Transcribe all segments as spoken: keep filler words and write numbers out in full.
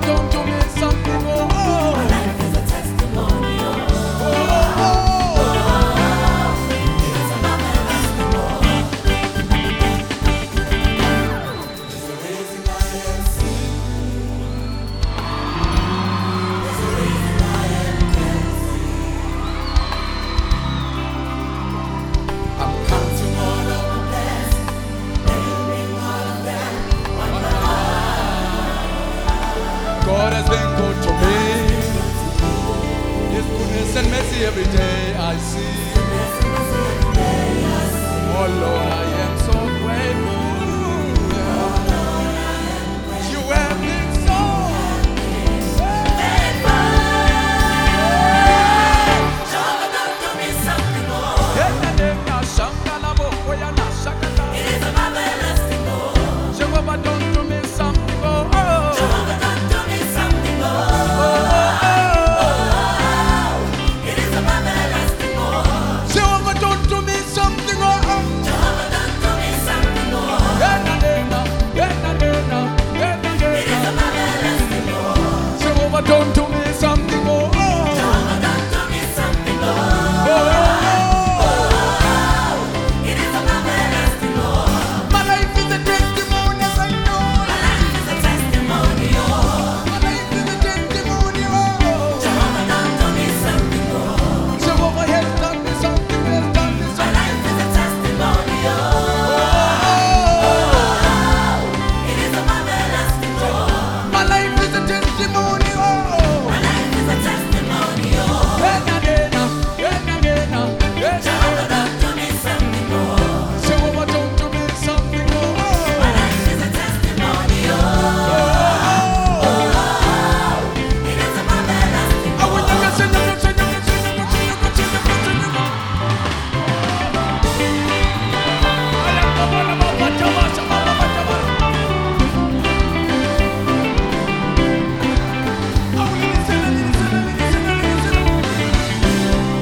done to me something. Oh, oh. My life is a testimony. Oh, oh, oh. It's a marvelous story. There's a reason I am singing. There's a reason I am dancing. I'm counting all of my blessings, naming all of them on my heart. God has been good to me. His goodness and mercy every day I see. Oh Lord, I am so grateful. You have been so Jehovah done to me something more. It is a marvelous thing, oh. Jehovah done to me something. Oh, oh. Jehovah done to me something more. It is a marvelous thing, oh. Jehovah done to me something. Oh, oh. Jehovah done to me something more. It is a marvelous thing, oh. Jehovah done to me something. Oh, oh. Jehovah done to me something more. Oh, It is a marvelous thing, oh. my life is a testimony, as I know. My life is a testimony, oh. My life is a testimony. Oh, Jehovah done to me something more. Jehovah has done me something. Has done me My something. life is a testimony, oh. It is a marvelous thing, oh. My life is a testimony. Oh, My life is a testimony, oh. Jehovah done to me something, oh. Jehovah done to me something. My life is a testimony, oh. It is a marvelous thing, I will oh. never say, never say, never say, never say, never say, never say, never. I am the one about what you want, about what you want. I will listen, listen, listen, listen,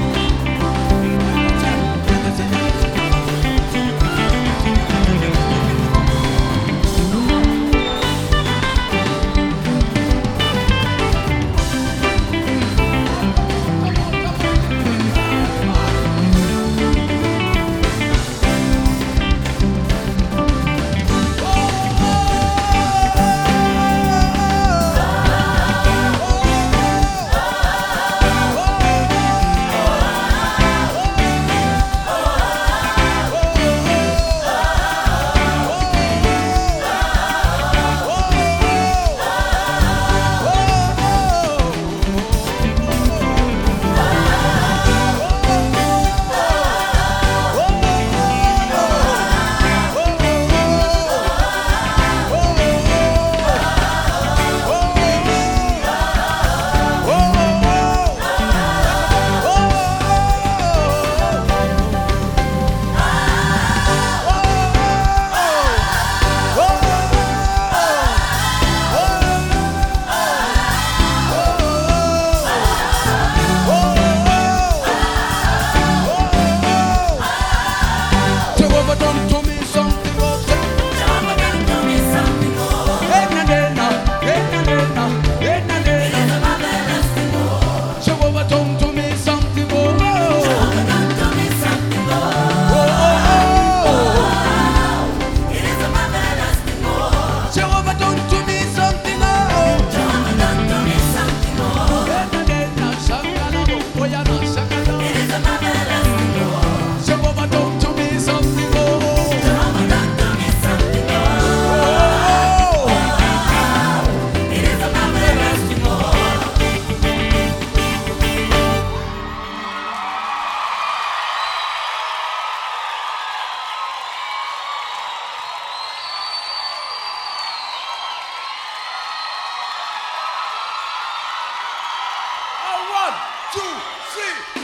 Jehovah done to me something. Oh, Jehovah done to me something, oh. hey, na, na, na, hey, na, na, na, hey, na, na, It is na. a marvelous thing, oh. Jehovah done to me something. Oh, oh, Jehovah done to me something, oh. oh. It is a marvelous thing, oh. Jehovah done to me something. Oh, Jehovah done to me something, oh. hey, na, na, na, shakala, oh, yeah, na, shakala. It is a marvelous thing, oh. Jehovah done to me something. Oh, Jehovah done to me something, oh. oh. It is a marvelous thing, oh. One, two, three.